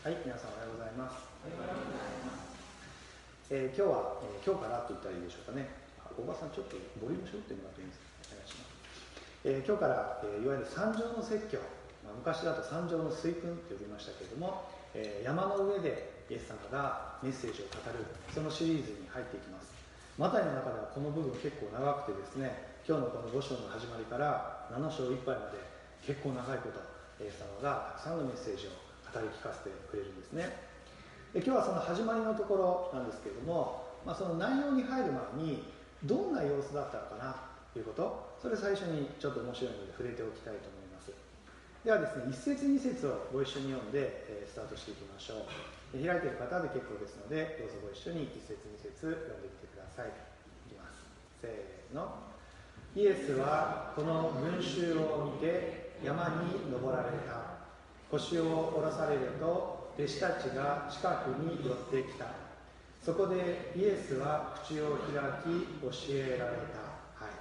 はい、皆さんおはようございます。今日は、今日からと言ったらいいでしょうかね。大場さん、ちょっとボリューム絞ってもらっていいですか。お願いします。今日から、いわゆる三条の説教、昔だと三条の水訓と呼びましたけれども、山の上でイエス様がメッセージを語る、そのシリーズに入っていきます。マタイの中ではこの部分結構長くてですね、今日のこの5章の始まりから7章いっぱいまで結構長いこと、イエス様がたくさんのメッセージを語り聞かせてくれるんですね。で今日はその始まりのところなんですけれども、その内容に入る前にどんな様子だったのかなということ、それ最初にちょっと面白いので触れておきたいと思います。ではですね、1節2節をご一緒に読んでスタートしていきましょう。開いている方で結構ですので、どうぞご一緒に1節2節読んでみてください。いきます。せーの。イエスはこの群衆を見て山に登られた。腰を下ろされると弟子たちが近くに寄ってきた。そこでイエスは口を開き教えられた。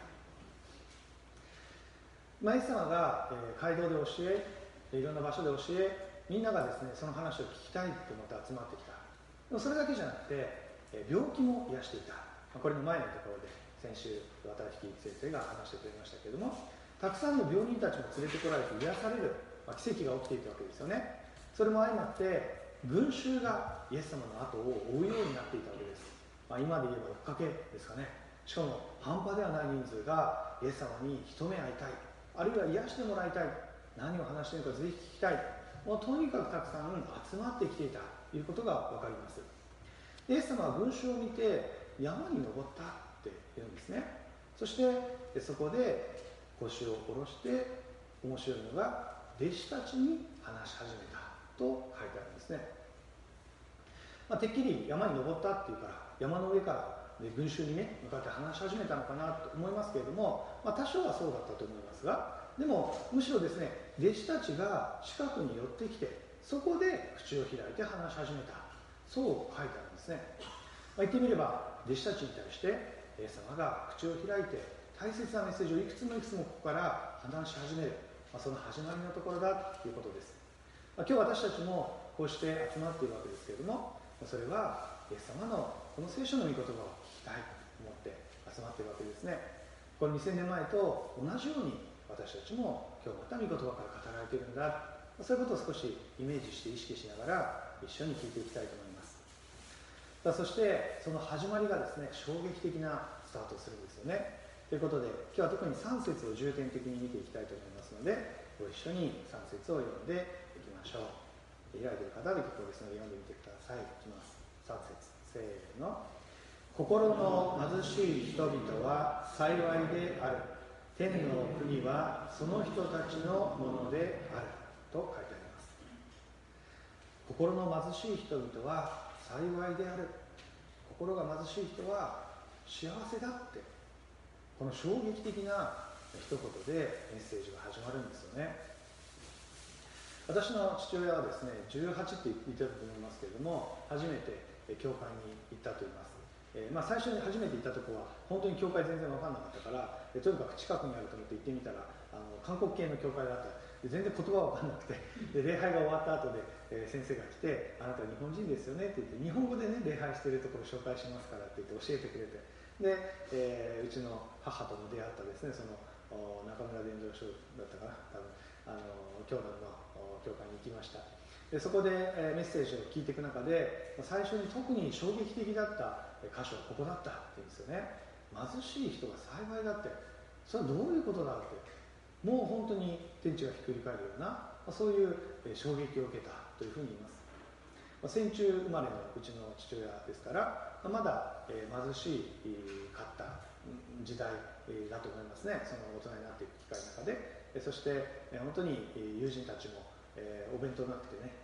イエス様が街道で教え、いろんな場所で教え、みんながですねその話を聞きたいと思って集まってきた。でもそれだけじゃなくて病気も癒していた。これの前のところで先週渡引先生が話してくれましたけれども、たくさんの病人たちも連れてこられて癒される奇跡が起きていたわけですよね。それも相まって群衆がイエス様の後を追うようになっていたわけです。今で言えば追っかけですかね。しかも半端ではない人数がイエス様に一目会いたい、あるいは癒してもらいたい、何を話しているのかぜひ聞きたい、もうとにかくたくさん集まってきていたということが分かります。イエス様は群衆を見て山に登ったって言うんですね。そしてそこで腰を下ろして、面白いのが弟子たちに話し始めたと書いてあるんですね。てっきり山に登ったっていうから山の上から群衆にね向かって話し始めたのかなと思いますけれども、多少はそうだったと思いますが、でもむしろですね、弟子たちが近くに寄ってきて、そこで口を開いて話し始めた、そう書いてあるんですね。言ってみれば弟子たちに対してイエス様が口を開いて大切なメッセージをいくつもここから話し始める、その始まりのところだということです。今日私たちもこうして集まっているわけですけれども、それはイエス様のこの聖書の御言葉を聞きたいと思って集まっているわけですね。これ2000年前と同じように私たちも今日また御言葉から語られているんだ、そういうことを少しイメージして意識しながら一緒に聞いていきたいと思います。そしてその始まりがですね、衝撃的なスタートをするんですよね。ということで今日は特に3節を重点的に見ていきたいと思いますので、ご一緒に3節を読んでいきましょう。開いている方で結構ですので読んでみてください。いきます。3節せーの。心の貧しい人々は幸いである。天の国はその人たちのものであると書いてあります。心の貧しい人々は幸いである。心が貧しい人は幸せだって、この衝撃的な一言でメッセージが始まるんですよね。私の父親はですね、18って言ってたと思いますけれども、初めて教会に行ったと言います。最初に初めて行ったところは本当に教会全然分かんなかったから、とにかく近くにあると思って行ってみたら、韓国系の教会だった。全然言葉分かんなくて、礼拝が終わった後で、先生が来て、あなた日本人ですよねって言って、日本語でね礼拝しているところを紹介しますからって言って教えてくれて、で、うちの母とも出会ったですね、その中村伝道書だったかな、多分教団の教会に行きました。でそこでメッセージを聞いていく中で、最初に特に衝撃的だった箇所はここだったって言うんですよね。貧しい人が幸いだって、それはどういうことだって、もう本当に天地がひっくり返るような、そういう衝撃を受けたというふうに言います。戦中生まれのうちの父親ですから、まだ貧しかった時代だと思いますね。その大人になっていく機会の中で、そして本当に友人たちもお弁当なくてね、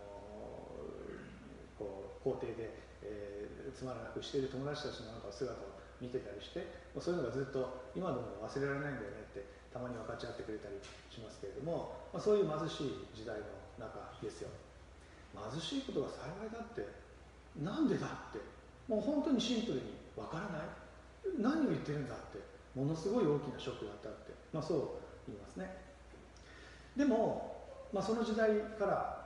校庭で、つまらなくしている友達たちの姿を見てたりして、そういうのがずっと今でも忘れられないんだよねってたまに分かち合ってくれたりしますけれども、そういう貧しい時代の中ですよ。貧しいことが幸いだって、なんでだって、もう本当にシンプルに分からない、何を言ってるんだって、ものすごい大きなショックだったって、そう言いますね。でも、その時代から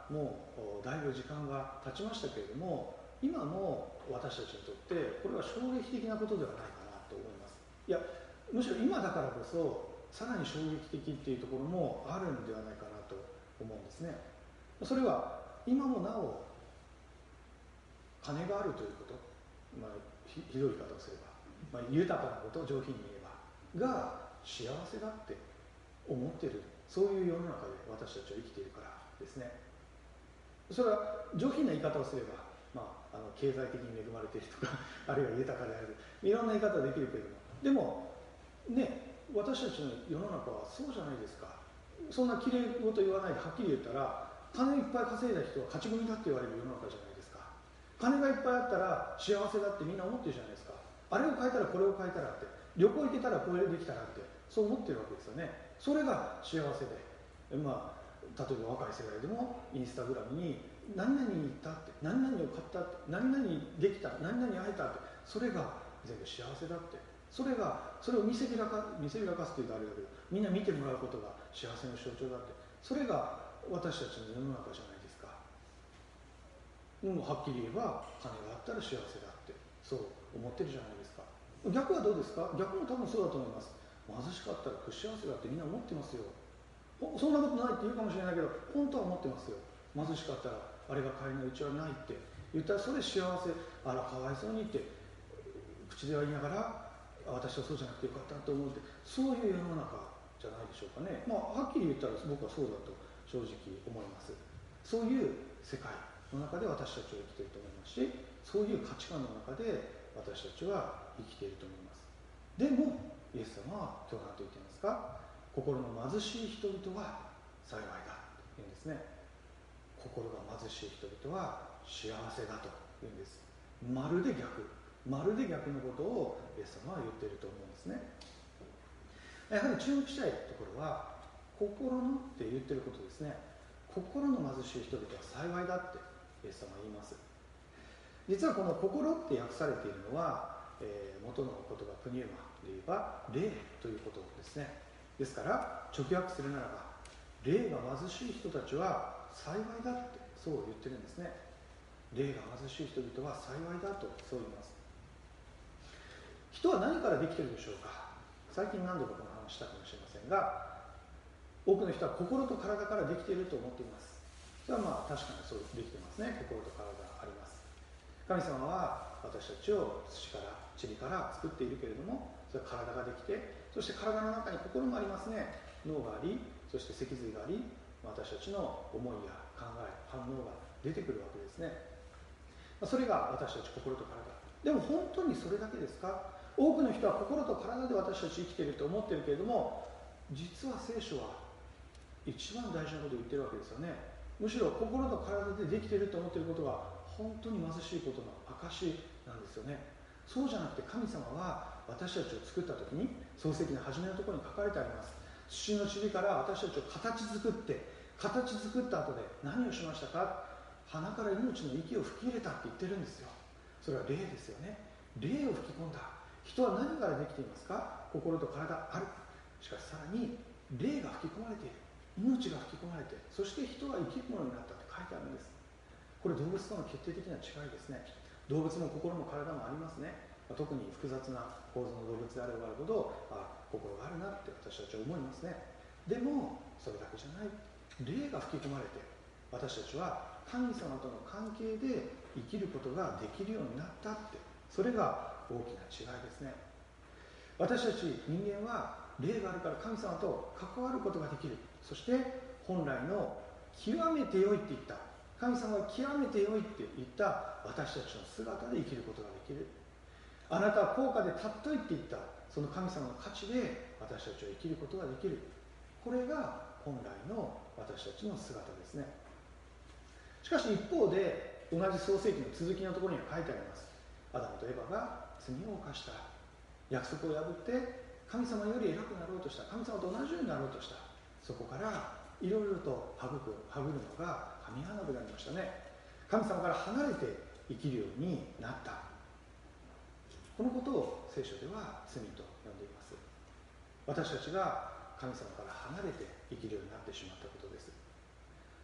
もうだいぶ時間が経ちましたけれども、今も私たちにとってこれは衝撃的なことではないかなと思います。いや、むしろ今だからこそさらに衝撃的っていうところもあるんではないかなと思うんですね。それは今もなお金があるということ、ひどい言い方をすれば、豊かなこと、上品に言えばが幸せだって思っている、そういう世の中で私たちは生きているからですね。それは上品な言い方をすれば、経済的に恵まれているとかあるいは豊かである、いろんな言い方ができるけれども、でもね、私たちの世の中はそうじゃないですか。そんなきれい事言わないではっきり言ったら、金いっぱい稼いだ人は勝ち組だって言われる世の中じゃないですか。金がいっぱいあったら幸せだってみんな思ってるじゃないですか。あれを買えたらこれを買えたらって、旅行行けたらこれできたらって、そう思ってるわけですよね。それが幸せで、例えば若い世代でもインスタグラムに何々に行ったって、何々を買ったって、何々できた、何々会えたって、それが全部幸せだって、それを見せびらかすというとあれだけど、みんな見てもらうことが幸せの象徴だって、それが私たちの世の中じゃないですか。はっきり言えば金があったら幸せだってそう思ってるじゃないですか。逆はどうですか？逆も多分そうだと思います。貧しかったら不幸せだってみんな思ってますよ。そんなことないって言うかもしれないけど、本当は思ってますよ。貧しかったらあれが買えないうちはないって言ったら、それ幸せ、あらかわいそうにって口では言いながら、私はそうじゃなくてよかったと思うって、そういう世の中じゃないでしょうかね。はっきり言ったら僕はそうだと正直思います。そういう世界の中で私たちは生きていると思いますし、そういう価値観の中で私たちは生きていると思います。でもイエス様は今日何と言っていますか？心の貧しい人々は幸いだと言うんですね。心が貧しい人々は幸せだと言うんです。まるで逆のことをイエス様は言っていると思うんですね。やはり注目したいところは心のって言ってることですね。心の貧しい人々は幸いだってイエス様は言います。実はこの心って訳されているのは、元の言葉プニューマで言えば霊ということですね。ですから直訳するならば、霊が貧しい人たちは幸いだってそう言ってるんですね。霊が貧しい人々は幸いだとそう言います。人は何からできているでしょうか？最近何度かこの話したかもしれませんが、多くの人は心と体からできていると思っています。それは確かにそうできてますね。心と体があります。神様は私たちを土から塵から作っているけれども、それは体ができて、そして体の中に心もありますね。脳があり、そして脊髄があり、私たちの思いや考え、反応が出てくるわけですね。それが私たち心と体。でも本当にそれだけですか？多くの人は心と体で私たち生きていると思っているけれども、実は聖書は一番大事なことを言ってるわけですよね。むしろ心と体でできていると思っていることが本当に貧しいことの証なんですよね。そうじゃなくて、神様は私たちを作った時に、創世記の初めのところに書かれてあります。土の塵から私たちを形作った後で何をしましたか？鼻から命の息を吹き入れたって言ってるんですよ。それは霊ですよね。霊を吹き込んだ。人は何からできていますか？心と体ある。しかしさらに霊が吹き込まれている。命が吹き込まれて、そして人は生き物になったって書いてあるんです。これ動物との決定的な違いですね。動物も心も体もありますね。特に複雑な構造の動物であればあるほど、心があるなって私たちは思いますね。でもそれだけじゃない。霊が吹き込まれて、私たちは神様との関係で生きることができるようになったって、それが大きな違いですね。私たち人間は霊があるから神様と関わることができる。そして本来の極めて良いって言った、神様が極めて良いって言った私たちの姿で生きることができる。あなたは高価で尊いって言ったその神様の価値で私たちは生きることができる。これが本来の私たちの姿ですね。しかし一方で、同じ創世記の続きのところには書いてあります。アダムとエバが罪を犯した、約束を破って神様より偉くなろうとした、神様と同じようになろうとした。そこからいろいろとはぐるのが神離れになりましたね。神様から離れて生きるようになった。このことを聖書では罪と呼んでいます。私たちが神様から離れて生きるようになってしまったことです。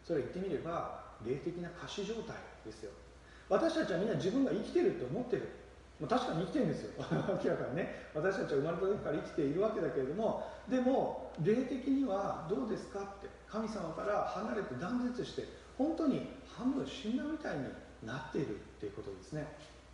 それは言ってみれば霊的な仮死状態ですよ。私たちはみんな自分が生きてると思ってる。確かに生きてるんですよ明らかにね。私たちは生まれた時から生きているわけだけれども、でも霊的にはどうですかって、神様から離れて断絶して本当に半分死んだみたいになっているっていうことですね。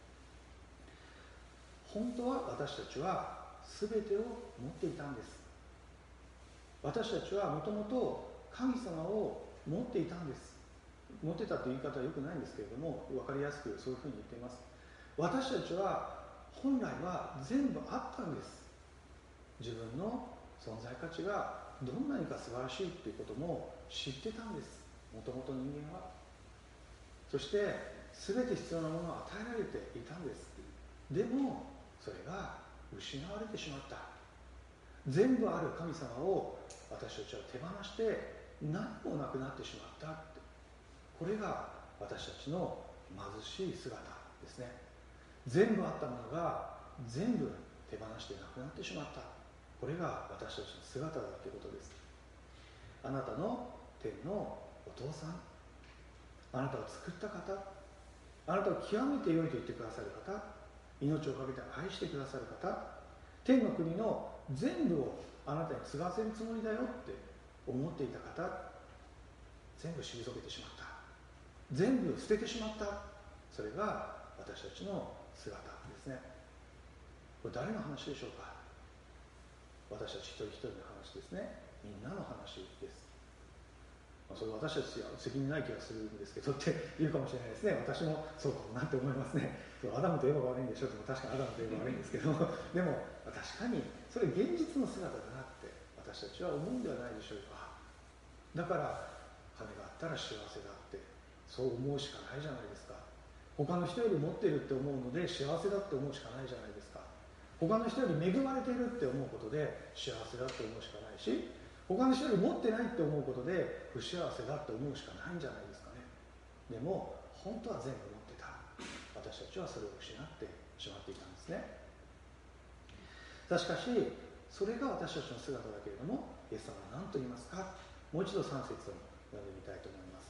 本当は私たちは全てを持っていたんです。私たちはもともと神様を持っていたんです。持ってたという言い方はよくないんですけれども、分かりやすくそういうふうに言っています。私たちは本来は全部あったんです。自分の存在価値がどんなにか素晴らしいということも知ってたんです。もともと人間は。そして全て必要なものを与えられていたんです。でもそれが失われてしまった。全部ある神様を私たちは手放して何もなくなってしまったって、これが私たちの貧しい姿ですね。全部あったものが全部手放してなくなってしまった、これが私たちの姿だということです。あなたの天のお父さん、あなたを作った方、あなたを極めて良いと言ってくださる方、命をかけて愛してくださる方、天の国の全部をあなたに継がせるつもりだよって思っていた方、全部退けてしまった、全部捨ててしまった、それが私たちの姿ですね。これ誰の話でしょうか。私たち一人一人の話ですね。みんなの話です。それ私たちは責任ない気がするんですけどって言うかもしれないですね。私もそうかもなって思いますね。アダムとエバが悪いんでしょって、確かにアダムとエバが悪いんですけどでも確かにそれ現実の姿だなって私たちは思うんではないでしょうか。だから金があったら幸せだってそう思うしかないじゃないですか。他の人より持ってるって思うので幸せだって思うしかないじゃないですか。他の人より恵まれてるって思うことで幸せだって思うしかないし、他の人より持ってないって思うことで不幸せだって思うしかないんじゃないですかね。でも本当は全部持ってた。私たちはそれを失ってしまっていたんですね。しかしそれが私たちの姿だけれども、イエス様は何と言いますか。もう一度3節を読んでみたいと思います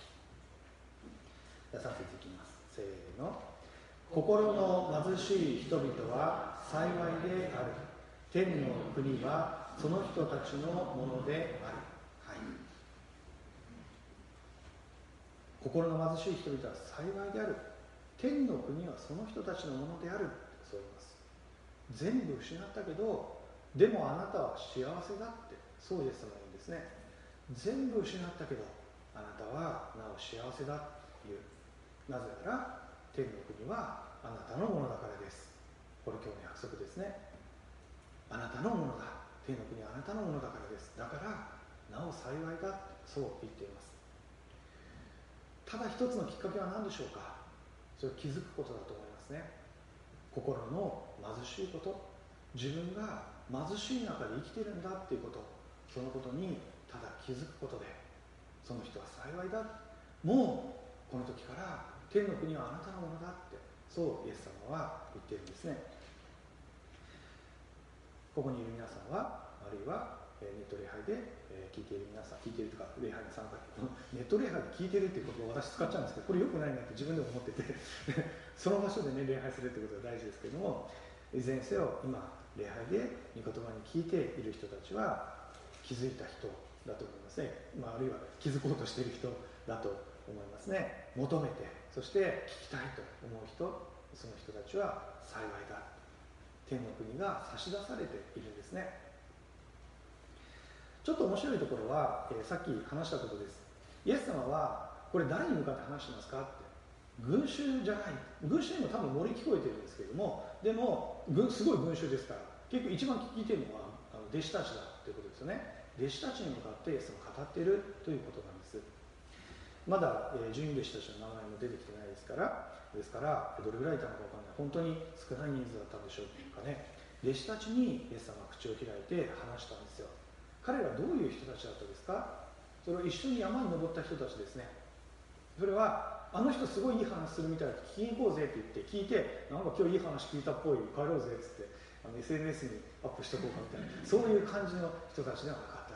。3節いきます。せーの。心の貧しい人々は幸いである。天の国はその人たちのものである。はい、心の貧しい人々は幸いである。天の国はその人たちのものである。そう言います。全部失ったけど、でもあなたは幸せだって、そうイエス様は言うんですね。全部失ったけど、あなたはなお幸せだという。なぜなら、天の国はあなたのものだからです。これ今日の約束ですね。あなたのものだ。天の国はあなたのものだからです。だからなお幸いだ、そう言っています。ただ一つのきっかけは何でしょうか。それを気づくことだと思いますね。心の貧しいこと、自分が貧しい中で生きているんだっていうこと、そのことにただ気づくことで、その人は幸いだ、もうこの時から天の国はあなたのものだって、そうイエス様は言っているんですね。ここにいる皆さんは、あるいはネット礼拝で聞いている皆さん、聞いているとか礼拝に参加、ネット礼拝で聞いているっていうことを私使っちゃうんですけど、これ良くないなって自分でも思っててその場所でね礼拝するってことが大事ですけれども、いずれにせよ今礼拝で御言葉に聞いている人たちは気づいた人だと思いますね。あるいは気づこうとしている人だと思いますね。求めて、そして聞きたいと思う人、その人たちは幸いだ。天の国が差し出されているんですね。ちょっと面白いところは、さっき話したことです。イエス様はこれ誰に向かって話してますかって、群衆じゃない。群衆にも多分漏れ聞こえてるんですけれども、でもすごい群衆ですから、結局一番聞いてるのは弟子たちだということですよね。弟子たちに向かってイエス様が語っているということなんです。まだ12弟子たちの名前も出てきてないですから、どれぐらいいたのか分からない。本当に少ない人数だったんでしょうかね。弟子たちにイエス様が口を開いて話したんですよ。彼らはどういう人たちだったですか。それは一緒に山に登った人たちですね。それはあの人すごいいい話するみたいだと聞きに行こうぜって言って聞いて、なんか今日いい話聞いたっぽい、帰ろうぜっつってSNS にアップしとこうかみたいな、そういう感じの人たちではなかった。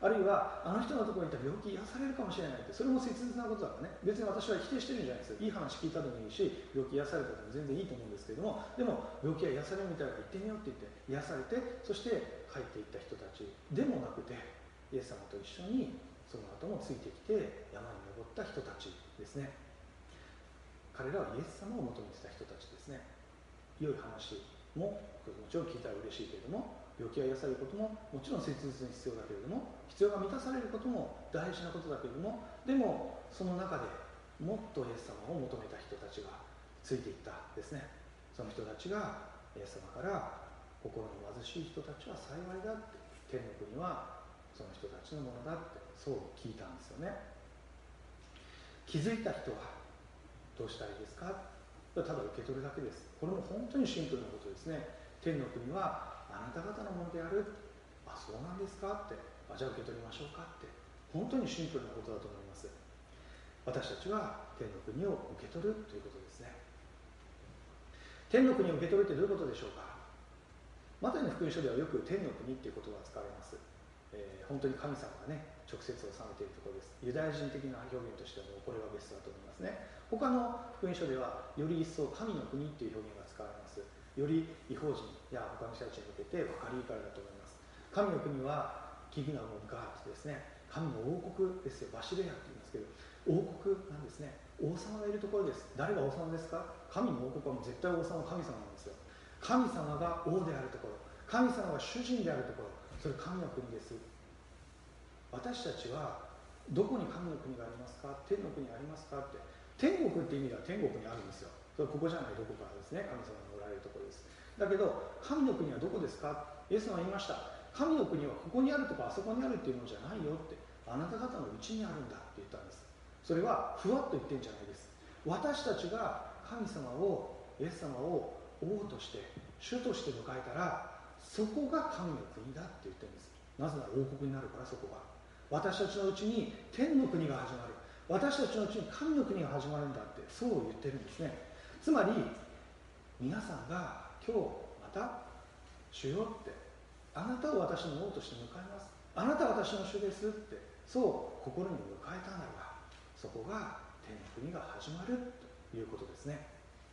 あるいはあの人のところに行ったら病気癒されるかもしれないって、それも切実なことだからね。別に私は否定してるんじゃないですよ。いい話聞いたでもいいし、病気癒されたでも全然いいと思うんですけれども、でも病気は癒されるみたいなから行ってみようって言って癒されて、そして帰っていった人たちでもなくて、イエス様と一緒にその後もついてきて山に登った人たちですね。彼らはイエス様を求めてた人たちですね。良い話ももちろん聞いたら嬉しいけれども、病気が癒されることももちろん切実に必要だけれども、必要が満たされることも大事なことだけれども、でもその中でもっとイエス様を求めた人たちがついていったですね。その人たちがイエス様から心の貧しい人たちは幸いだって、天の国はその人たちのものだってそう聞いたんですよね。気づいた人はどうしたらいいですか。ただ受け取るだけです。これも本当にシンプルなことですね。天の国はあなた方のものである。あ、そうなんですかって。じゃあ受け取りましょうかって。本当にシンプルなことだと思います。私たちは天の国を受け取るということですね。天の国を受け取るってどういうことでしょうか。マタイの福音書ではよく天の国っていう言葉が使われます。本当に神様がね直接治めているところです。ユダヤ人的な表現としてもこれはベストだと思いますね。他の福音書ではより一層神の国っていう表現が使われます。より異邦人や他の人たちに向けて分かりいいからだと思います。神の国はキングダムオブガードですね。神の王国ですよ。バシレアって言いますけど、王国なんですね。王様がいるところです。誰が王様ですか。神の王国はもう絶対王様は神様なんですよ。神様が王であるところ、神様が主人であるところ、それ神の国です。私たちはどこに神の国がありますか。天の国ありますかって。天国って意味では天国にあるんですよ。それここじゃないどこかですね。神様がおられるところです。だけど神の国はどこですか。イエス様は言いました。神の国はここにあるとかあそこにあるっていうのじゃないよって、あなた方のうちにあるんだって言ったんです。それはふわっと言ってんじゃないです。私たちが神様をイエス様を王として主として迎えたら、そこが神の国だって言ってるんです。なぜなら王国になるから。そこが私たちのうちに天の国が始まる、私たちのうちに神の国が始まるんだってそう言ってるんですね。つまり皆さんが今日また主よって、あなたを私の王として迎えます、あなたは私の主ですってそう心に迎えたならば、そこが天の国が始まるということですね。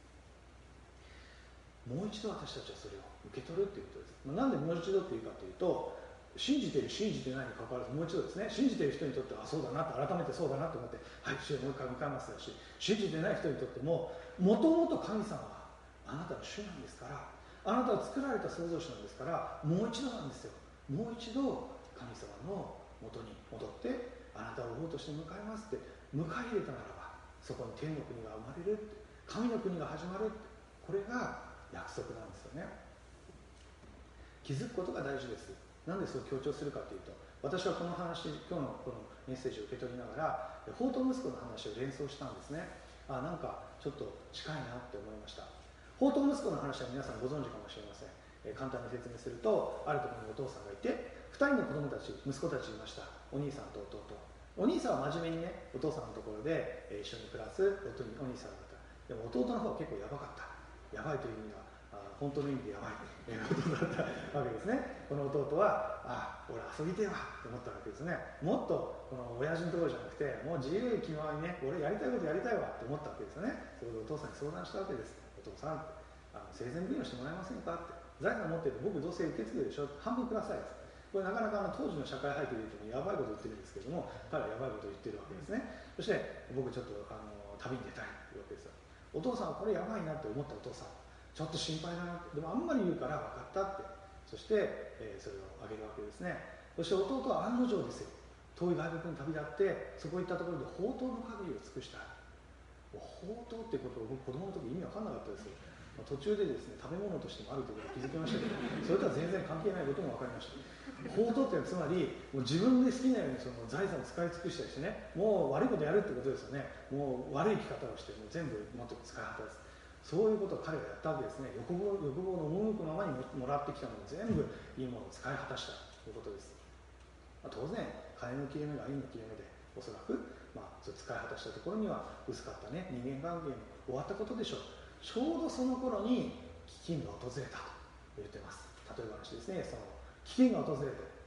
もう一度私たちはそれを受け取るということです。なんでもう一度っていうかというと、信じている信じてないに関わらずもう一度ですね、信じている人にとってはそうだなって改めてそうだなと思って、はい主をもう一回迎えますだし、信じてない人にとってももともと神様はあなたの主なんですから、あなたを作られた創造主なんですから、もう一度なんですよ。もう一度神様の元に戻ってあなたを王として迎えますって迎え入れたならば、そこに天の国が生まれるって、神の国が始まるって、これが約束なんですよね。気づくことが大事です。なんでそう強調するかというと、私はこの話、今日のこのメッセージを受け取りながら放蕩息子の話を連想したんですね。なんかちょっと近いなって思いました。放蕩息子の話は皆さんご存知かもしれません。簡単に説明すると、あるところにお父さんがいて、2人の子供たち、息子たちいました。お兄さんと弟。お兄さんは真面目にね、お父さんのところで一緒に暮らすお兄さんだった。でも弟の方は結構やばかった。やばいという意味では本当の意味でやばい弟だったわけですね。この弟は俺遊びてえわと思ったわけですね。もっとこの親父のところじゃなくて、もう自由気ままにね、俺やりたいことやりたいわと思ったわけですよね。それでお父さんに相談したわけです。お父さん、生前奉養してもらえませんかって。財産持ってて僕どうせ受け継ぐでしょ、半分ください。これなかなか当時の社会背景で言うとやばいこと言ってるんですけども、彼はやばいことを言ってるわけですね。そして僕ちょっと旅に出たいというわけですよ。お父さんはこれやばいなって思ったお父さん、ちょっと心配だなって、でもあんまり言うから分かったって、そして、それをあげるわけですね。そして弟は案の定ですよ。遠い外国に旅立ってそこ行ったところで宝刀の限りを尽くした。宝刀ってことを僕子供の時意味分かんなかったですよ。途中でですね、食べ物としてもあるということに気づきましたけど、それとは全然関係ないことも分かりました。宝刀ってつまりもう自分で好きなようにその財産を使い尽くしたりしてね、もう悪いことやるってことですよね。もう悪い生き方をしてもう全部もっと使い果たす、そういうことを彼がやったわけですね。欲望の赴くままにもらってきたのを全部いいものを使い果たしたということです。当然金の切れ目が銀の切れ目で、おそらく、そう使い果たしたところには薄かったね人間関係も終わったことでしょう。ちょうどその頃に飢饉が訪れたと言ってます。例え話ですね。その飢饉が訪れて、そ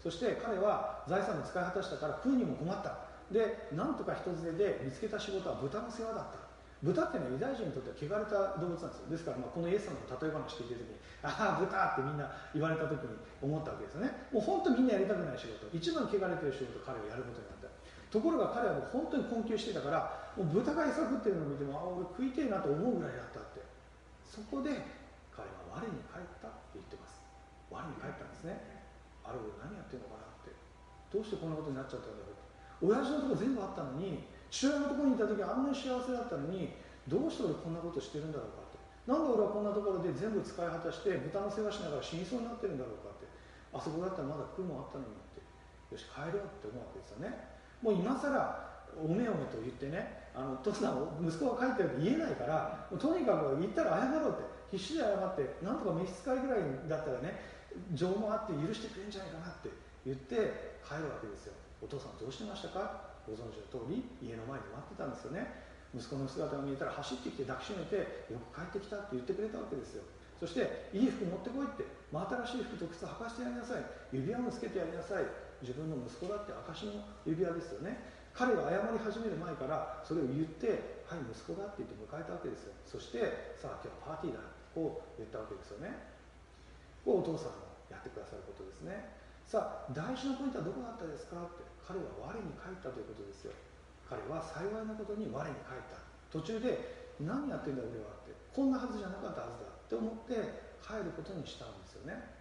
そして彼は財産を使い果たしたから食うにも困った。でなんとか人連れで見つけた仕事は豚の世話だった。豚っていうのはユダヤ人にとっては汚れた動物なんですよ。ですからこのイエス様の例え話聞いてる時にああ豚ってみんな言われた時に思ったわけですよね。もう本当みんなやりたくない仕事、一番汚れてる仕事を彼はやることになった。ところが彼はもう本当に困窮していたから、もう豚が餌食ってるのを見ても俺食いてえなと思うぐらいだったって。そこで彼は我に返ったって言ってます。我に返ったんですね。あれ俺何やってんのかなって、どうしてこんなことになっちゃったんだろう。親父のとこ全部あったのに、父親のところにいた時あんなに幸せだったのに、どうして俺こんなことしてるんだろうかって、なんで俺はこんなところで全部使い果たして豚の世話しながら死にそうになってるんだろうかって、あそこだったらまだ食うもんあったのにって、よし帰ろうって思うわけですよね。もう今更おめおめと言ってね、父さん息子が帰ってるって言えないから、とにかく言ったら謝ろうって必死で謝って、なんとか召使いぐらいだったらね情もあって許してくれるんじゃないかなって言って帰るわけですよ。お父さんどうしてましたか。ご存知の通り家の前で待ってたんですよね。息子の姿が見えたら走ってきて抱きしめて、よく帰ってきたって言ってくれたわけですよ。そしていい服持ってこいって、真新しい服と靴履かしてやりなさい、指輪もつけてやりなさい。自分の息子だって証の指輪ですよね。彼が謝り始める前からそれを言って、はい息子だって言って迎えたわけですよ。そしてさあ今日はパーティーだこう言ったわけですよね。こうお父さんもやってくださることですね。さあ大事なポイントはどこだったですかって、彼は我に返ったということですよ。彼は幸いなことに我に返った。途中で何やってんだ俺はって、こんなはずじゃなかったはずだって思って帰ることにしたんですよね。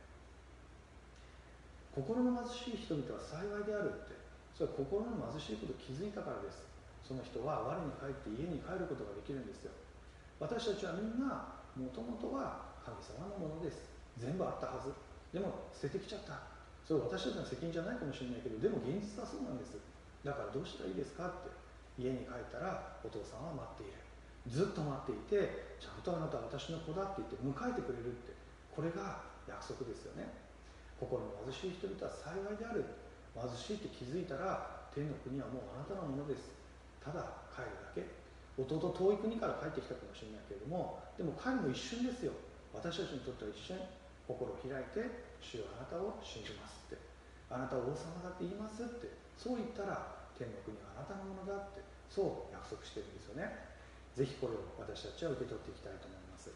心の貧しい人々は幸いであるって、それは心の貧しいことを気づいたからです。その人は我に返って家に帰ることができるんですよ。私たちはみんなもともとは神様のものです。全部あったはず。でも捨ててきちゃった。それは私たちの責任じゃないかもしれないけど、でも現実はそうなんです。だからどうしたらいいですかって、家に帰ったらお父さんは待っている。ずっと待っていて、ちゃんとあなたは私の子だって言って迎えてくれるって、これが約束ですよね。心の貧しい人々は幸いである。貧しいって気づいたら天の国はもうあなたのものです。ただ帰るだけ。弟遠い国から帰ってきたかもしれないけれども、でも帰るの一瞬ですよ。私たちにとっては一瞬。心を開いて、主よあなたを信じますって、あなたを王様だって言いますって、そう言ったら天の国はあなたのものだって、そう約束してるんですよね。ぜひこれを私たちは受け取っていきたいと思います。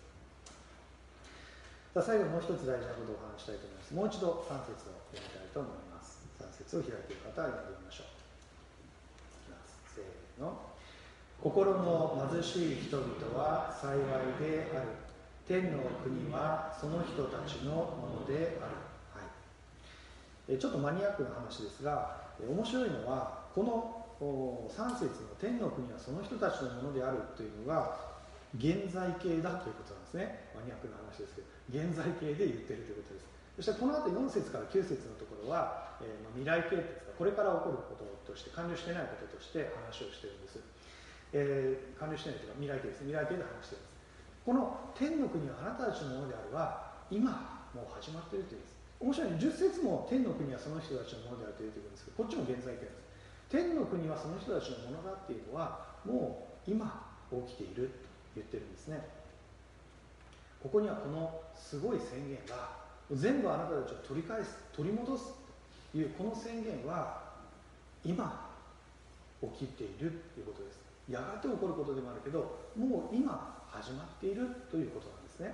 さあ最後もう一つ大事なことをお話したいと思います。もう一度3節を読みたいと思います。3節を開いている方は読みましょう。いきます。せーの。心の貧しい人々は幸いである。天の国はその人たちのものである。はい、ちょっとマニアックな話ですが、面白いのはこの3節の天の国はその人たちのものであるというのが現在形だということなんですね。マニアックな話ですけど、現在形で言っているということです。そしてこの後4節から9節のところは、未来形ですか、これから起こることとして完了してないこととして話をしているんです。完了してないというか未来形です。未来形で話しています。この天の国はあなたたちのものであるは今もう始まっているというんです。面白いね、10節も天の国はその人たちのものであると言っているんですけど、こっちも現在形です。天の国はその人たちのものだっていうのはもう今起きていると言ってるんですね。ここにはこのすごい宣言が全部あなたたちを取り返す、取り戻すというこの宣言は今起きているということです。やがて起こることでもあるけど、もう今始まっているということなんですね。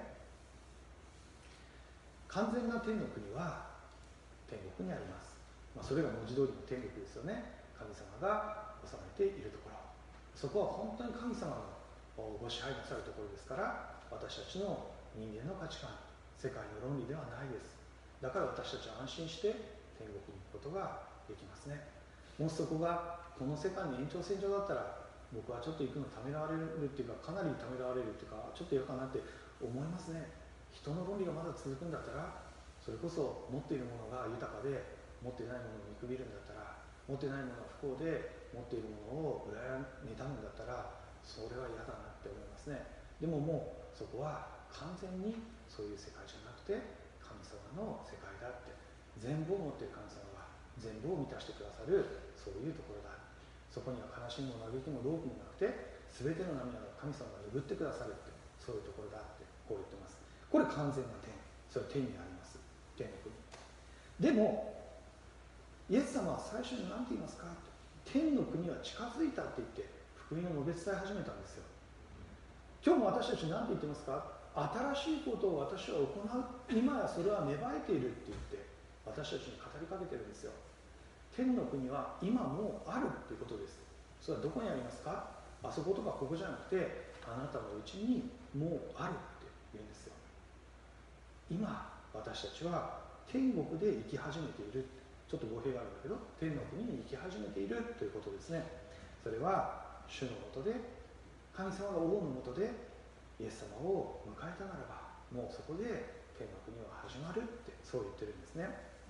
完全な天の国は天国にあります。それが文字通りの天国ですよね。神様が治めているところ、そこは本当に神様のご支配なさるところですから、私たちの人間の価値観、世界の論理ではないです。だから私たちは安心して天国に行くことができますね。もしそこがこの世界の延長線上だったら、僕はちょっと行くのためらわれるっていうか、かなりためらわれるっていうか、ちょっと嫌かなって思いますね。人の論理がまだ続くんだったら、それこそ持っているものが豊かで持っていないものを見くびるんだったら、持っていないものが不幸で持っているものを羨み妬むんだったら、それは嫌だなって思いますね。でももうそこは完全にそういう世界じゃなくて神様の世界だって、全部を持っている神様が全部を満たしてくださる、そういうところだ。そこには悲しみも嘆きも労苦もなくて、全ての涙を神様が拭ってくださるって、そういうところだってこう言ってます。これ完全な天、それは天にあります、天の国。でもイエス様は最初に何て言いますか、天の国は近づいたって言って福音を述べ伝え始めたんですよ。今日も私たち何て言ってますか、新しいことを私は行う、今やそれは芽生えているって言って私たちに語りかけてるんですよ。天の国は今もうあるっていうことです。それはどこにありますか？あそことかここじゃなくて、あなたのうちにもうあるって言うんですよ。今私たちは天国で生き始めている、ちょっと語弊があるんだけど天の国に生き始めているということですね。それは主の下で、神様が王の下でイエス様を迎えたならば、もうそこで天の国は始まるってそう言ってるんですね。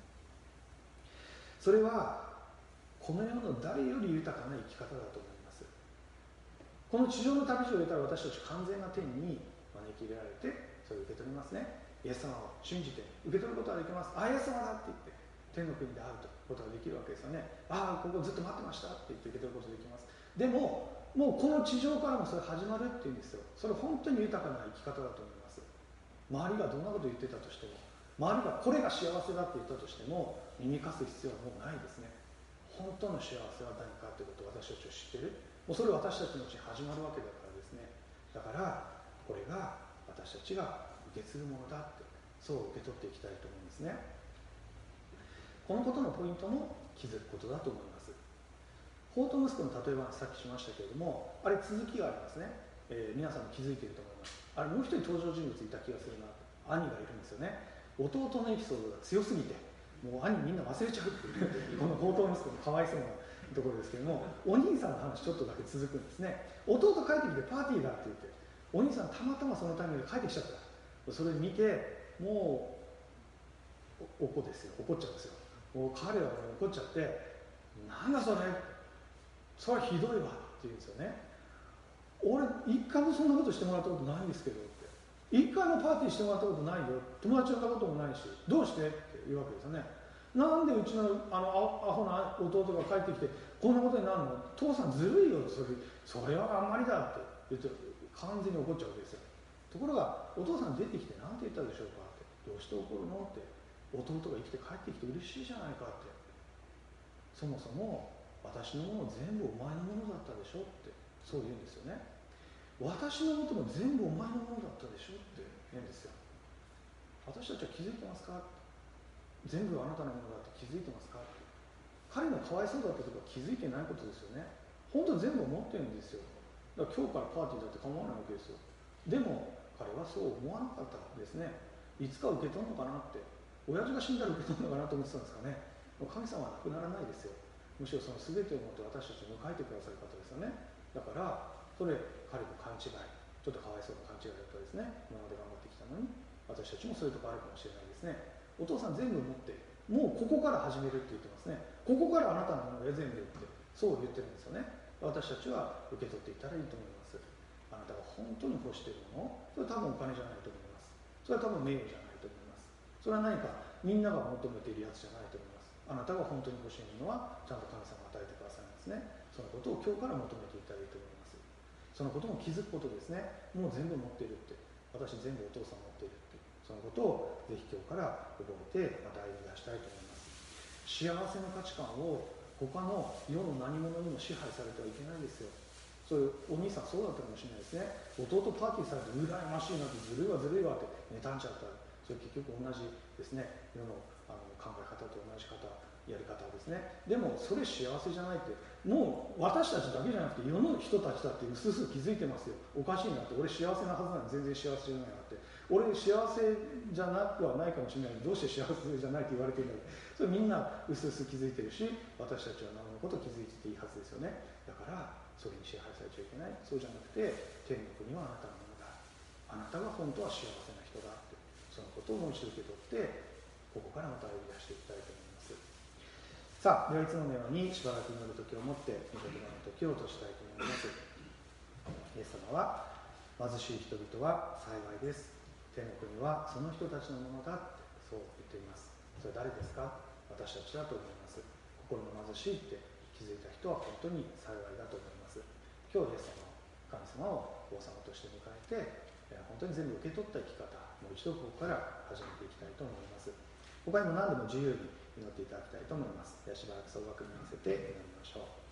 それはこの世の誰より豊かな生き方だと思います。この地上の旅路を終えたら私たち完全な天に招き入れられて、それを受け取りますね。イエス様を信じて受け取ることができます。あ、イエス様だって言って天の国で会うということができるわけですよね。ああ、ここずっと待ってましたって言って受け取ることができます。でももうこの地上からもそれ始まるっていうんですよ。それ本当に豊かな生き方だと思います。周りがどんなことを言ってたとしても、周りがこれが幸せだって言ったとしても耳貸す必要はもうないですね。本当の幸せは何かということを私たちは知っている。もうそれは私たちのうちに始まるわけだからですね。だからこれが私たちが受け継ぐものだって、そう受け取っていきたいと思うんですね。このことのポイントも気づくことだと思います。法と息子の例え話さっきしましたけれども、あれ続きがありますね。皆さんも気づいていると思います。あれもう一人登場人物いた気がするな。兄がいるんですよね。弟のエピソードが強すぎてもう兄みんな忘れちゃうっていうこの法と息子のかわいそうなところですけども、お兄さんの話ちょっとだけ続くんですね。弟帰ってきてパーティーだって言って、お兄さんたまたまそのタイミングで帰ってきちゃった。それ見てもう怒ですよ、怒っちゃうんですよ。もう彼は怒っちゃって、なんだそれ、それはひどいわって言うんですよね。俺一回もそんなことしてもらったことないんですけどって、一回もパーティーしてもらったことないよ、友達呼んだこともないし、どうしてって言うわけですよね。なんでうちのアホな弟が帰ってきてこんなことになるの、父さんずるいよ、それはあんまりだって言って完全に怒っちゃうわけですよ。ところがお父さん出てきて何て言ったでしょうかって、どうして怒るのって、弟が生きて帰ってきて嬉しいじゃないかって、そもそも私のもの全部お前のものだったでしょって、そう言うんですよね。私のものも全部お前のものだったでしょって言うんですよ。私たちは気づいてますか、全部あなたのものだって気づいてますか。彼のかわいそうだったとか気づいてないことですよね。本当全部持ってるんですよ。だから今日からパーティーだって構わないわけですよ。でも彼はそう思わなかったんですね。いつか受け取るのかなって、親父が死んだら受け取るのかなと思ってたんですかね。神様は亡くならないですよ。むしろその全てをもって私たちを迎えてくださる方ですよね。だからそれ彼の勘違い、ちょっとかわいそうな勘違いだったですね。今まで頑張ってきたのに私たちもそういうところあるかもしれないですね。お父さん全部持ってもうここから始めるって言ってますね。ここからあなたのもので全部ってそう言ってるんですよね。私たちは受け取っていったらいいと思います。あなたが本当に欲しているもの、それは多分お金じゃないと思います。それは多分名誉じゃないと思います。それは何かみんなが求めているやつじゃないと思います。あなたが本当に欲しいものはちゃんと神様が与えてくださいますね。そのことを今日から求めていったらいいと思います。そのことも気づくことですね。もう全部持っているって、私全部お父さん持っているって、そのことをぜひ今日から覚えてまた歩み出したいと思います。幸せの価値観を他の世の何者にも支配されてはいけないですよ。そういうお兄さんそうだったかもしれないですね。弟パーティーされて羨ましいなって、ずるいわずるいわって妬んじゃった。それ結局同じですね。世の考え方と同じ方、やり方ですね。でもそれ幸せじゃないって、もう私たちだけじゃなくて世の人たちだってうすうす気づいてますよ。おかしいなって、俺幸せなはずなのに全然幸せじゃないなって、俺幸せじゃなくはないかもしれないけど、どうして幸せじゃないって言われてるんだろう。それみんなうすうす気づいてるし、私たちはなおのこと気づいていいはずですよね。だからそれに支配されちゃいけない。そうじゃなくて天の国はあなたのものだ、あなたが本当は幸せな人だって、そのことをもう一度受け取ってここからまた歩み出していきたいと思います。さあ、ではいつものようにしばらく祈る時を持って御言葉の時を落としたいと思います。イエス様は貧しい人々は幸いです、天の国はその人たちのものだってそう言っています。それ誰ですか？私たちだと思います。心の貧しいって気づいた人は本当に幸いだと思います。今日イエス様、神様を王様として迎えて本当に全部受け取った生き方、もう一度ここから始めていきたいと思います。他にも何でも自由に祈っていただきたいと思います。ではしばらく総額に合わせて祈りましょう。